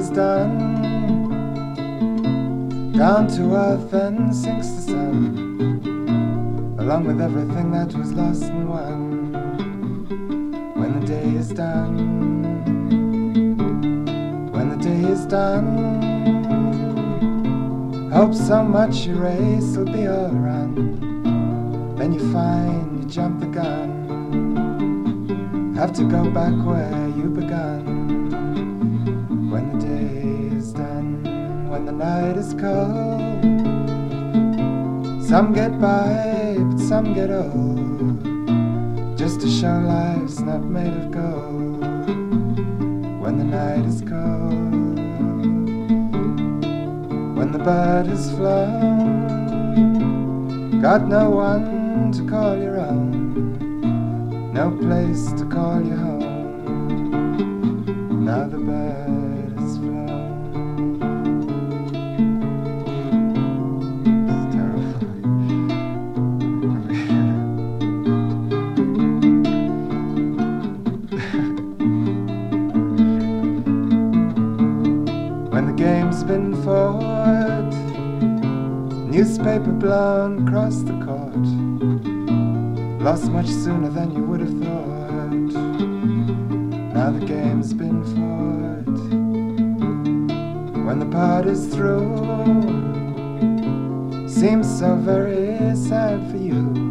is done, down to earth and sinks the sun, along with everything that was lost and won. When the day is done, when the day is done, hope so much your race will be all run. Then you find you jump the gun, have to go back where you begun. When the day is done, when the night is cold, some get by, but some get old, just to show life's not made of gold. When the night is cold, when the bird has flown, got no one to call your own, no place to call you home. Now the bird has flown. It's terrifying. When the game's been fought, newspaper blown across the court, lost much sooner than you would have thought. Now the game's been fought. When the party's through, seems so very sad for you.